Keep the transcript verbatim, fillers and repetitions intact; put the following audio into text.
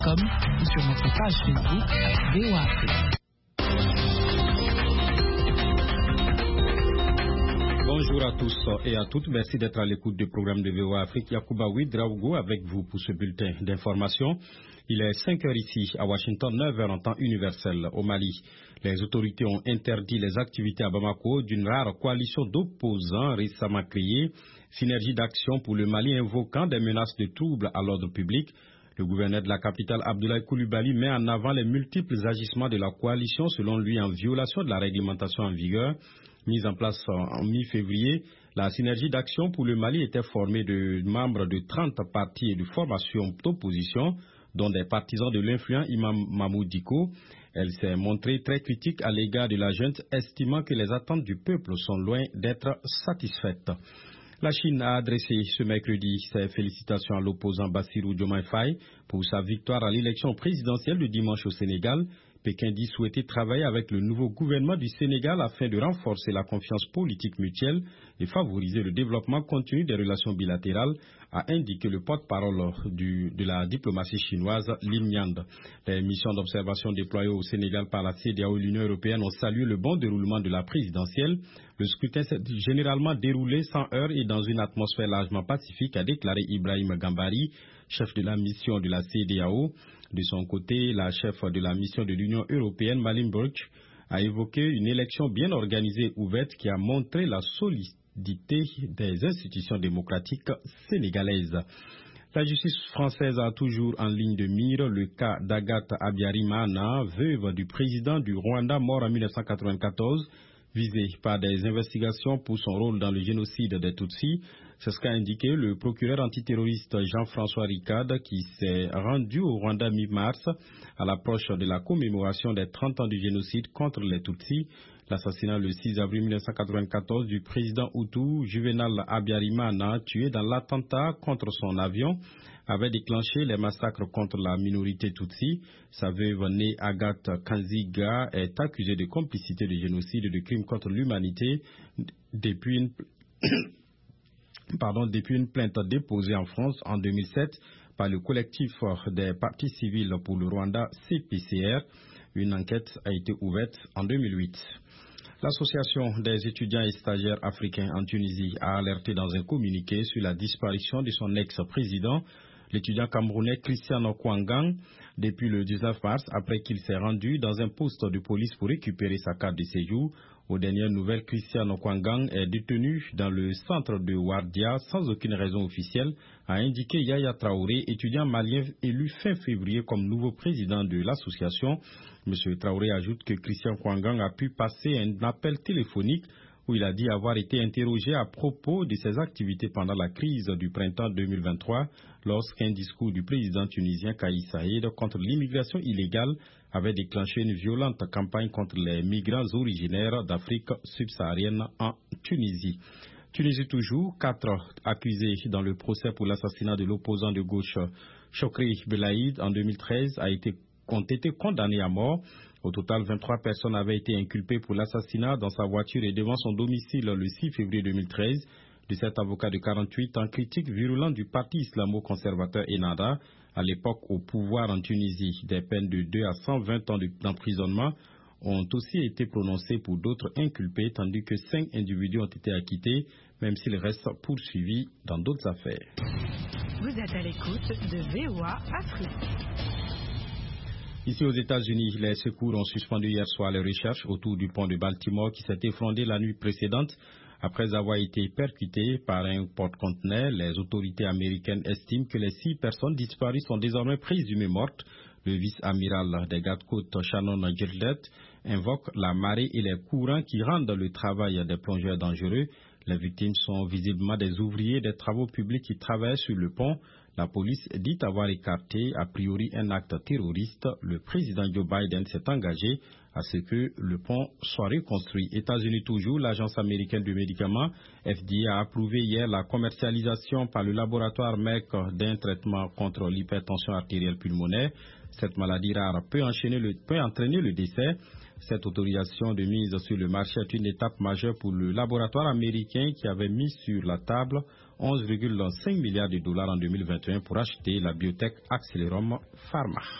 comme ou sur notre page Facebook V O A Afrique. Bonjour à tous et à toutes, merci d'être à l'écoute du programme de V O A Afrique. Yacouba Ouedraogo avec vous pour ce bulletin d'information. Il est cinq heures ici à Washington, neuf heures en temps universel au Mali. Les autorités ont interdit les activités à Bamako d'une rare coalition d'opposants récemment créée, Synergie d'action pour le Mali invoquant des menaces de troubles à l'ordre public. Le gouverneur de la capitale, Abdoulaye Coulibaly, met en avant les multiples agissements de la coalition, selon lui en violation de la réglementation en vigueur. Mise en place en mi-février, la Synergie d'action pour le Mali était formée de membres de trente partis et de formations d'opposition, dont des partisans de l'influent Imam Mahmoud Dicko. Elle s'est montrée très critique à l'égard de la junte, estimant que les attentes du peuple sont loin d'être satisfaites. La Chine a adressé ce mercredi ses félicitations à l'opposant Bassirou Diomaye Faye pour sa victoire à l'élection présidentielle de dimanche au Sénégal. Pékin dit souhaiter travailler avec le nouveau gouvernement du Sénégal afin de renforcer la confiance politique mutuelle et favoriser le développement continu des relations bilatérales, a indiqué le porte-parole de la diplomatie chinoise, Lin Mian. Les missions d'observation déployées au Sénégal par la C E D E A O et l'Union européenne ont salué le bon déroulement de la présidentielle. Le scrutin s'est généralement déroulé sans heurts et dans une atmosphère largement pacifique, a déclaré Ibrahim Gambari, chef de la mission de la C E D E A O. De son côté, la chef de la mission de l'Union européenne, Malin Burch, a évoqué une élection bien organisée et ouverte qui a montré la solidité des institutions démocratiques sénégalaises. La justice française a toujours en ligne de mire le cas d'Agathe Habyarimana, veuve du président du Rwanda mort en mille neuf cent quatre-vingt-quatorze, visée par des investigations pour son rôle dans le génocide des Tutsis. C'est ce qu'a indiqué le procureur antiterroriste Jean-François Ricard qui s'est rendu au Rwanda mi-mars à l'approche de la commémoration des trente ans du génocide contre les Tutsis. L'assassinat le six avril mille neuf cent quatre-vingt-quatorze du président Hutu Juvenal Habyarimana, tué dans l'attentat contre son avion, avait déclenché les massacres contre la minorité Tutsi. Sa veuve née Agathe Kanziga est accusée de complicité de génocide et de crimes contre l'humanité depuis une... Pardon, depuis une plainte déposée en France en deux mille sept par le collectif des partis civils pour le Rwanda C P C R. Une enquête a été ouverte en deux mille huit. L'Association des étudiants et stagiaires africains en Tunisie a alerté dans un communiqué sur la disparition de son ex-président, l'étudiant camerounais Christian Kwangang, depuis le dix-neuf mars, après qu'il s'est rendu dans un poste de police pour récupérer sa carte de séjour. Aux dernières nouvelles, Christian Kwangang est détenu dans le centre de Wardia sans aucune raison officielle, a indiqué Yaya Traoré, étudiant malien élu fin février comme nouveau président de l'association. M. Traoré ajoute que Christian Kwangang a pu passer un appel téléphonique où il a dit avoir été interrogé à propos de ses activités pendant la crise du printemps deux mille vingt-trois, lorsqu'un discours du président tunisien Kais Saied contre l'immigration illégale avait déclenché une violente campagne contre les migrants originaires d'Afrique subsaharienne en Tunisie. Tunisie toujours, quatre accusés dans le procès pour l'assassinat de l'opposant de gauche Chokri Belaïd en deux mille treize a été, ont été condamnés à mort. Au total, vingt-trois personnes avaient été inculpées pour l'assassinat dans sa voiture et devant son domicile le six février deux mille treize de cet avocat de quarante-huit ans critique virulent du parti islamo-conservateur Ennahda, à l'époque au pouvoir en Tunisie. Des peines de deux à cent vingt ans d'emprisonnement ont aussi été prononcées pour d'autres inculpés, tandis que cinq individus ont été acquittés, même s'ils restent poursuivis dans d'autres affaires. Vous êtes à l'écoute de V O A Afrique. Ici aux États-Unis, les secours ont suspendu hier soir les recherches autour du pont de Baltimore qui s'est effondré la nuit précédente. Après avoir été percuté par un porte-conteneur, les autorités américaines estiment que les six personnes disparues sont désormais présumées mortes. Le vice-amiral des gardes-côtes Shannon Gildet invoque la marée et les courants qui rendent le travail des plongeurs dangereux. Les victimes sont visiblement des ouvriers des travaux publics qui travaillent sur le pont. La police dit avoir écarté a priori un acte terroriste. Le président Joe Biden s'est engagé à ce que le pont soit reconstruit. États-Unis toujours, l'agence américaine du médicament F D A a approuvé hier la commercialisation par le laboratoire Merck d'un traitement contre l'hypertension artérielle pulmonaire. Cette maladie rare peut, enchaîner le, peut entraîner le décès. Cette autorisation de mise sur le marché est une étape majeure pour le laboratoire américain qui avait mis sur la table onze virgule cinq milliards de dollars en deux mille vingt et un pour acheter la biotech Accelerum Pharma.